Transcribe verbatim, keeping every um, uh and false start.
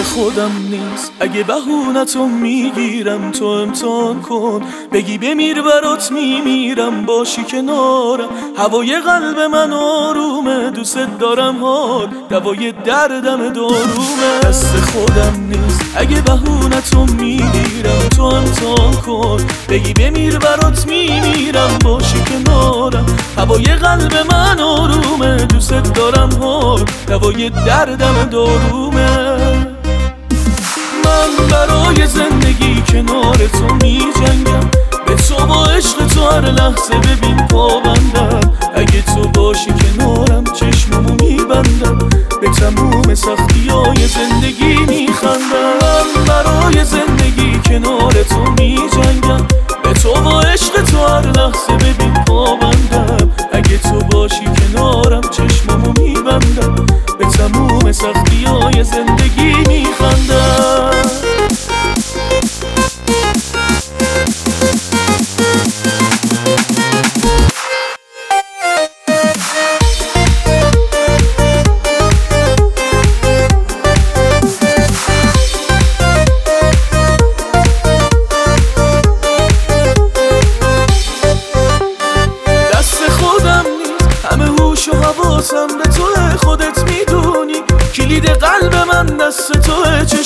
خودم نیست. اگه بهونتو میگیرم تو امتحان کن، بگی بمیر برات میمیرم، باشی کنارم. هوای قلب من آرومه، دوست دارم حال دوای دردم دارومه. دست خودم نیست. اگه بهونتو میگیرم تو امتحان کن، بگی بمیر برات میمیرم، باشی کنارم. هوای قلب من آرومه، دوست دارم حال دوای دردم دارومه. من برای زندگی کنار تو می جنگم، به تو با عشق تو هر لحظه ببین پابندم. اگه تو باشی کنارم چشممو میبندم، به تموم سختی های زندگی میخندم. من برای زندگی کنار تو می جنگم، به تو با عشق تو هر لحظه ببین پابندم. اگه تو باشی کنارم چشممو میبندم، به تموم سختی های زندگی میخندم. حواسم به توه، خودت میدونی کلید قلب من دست توه.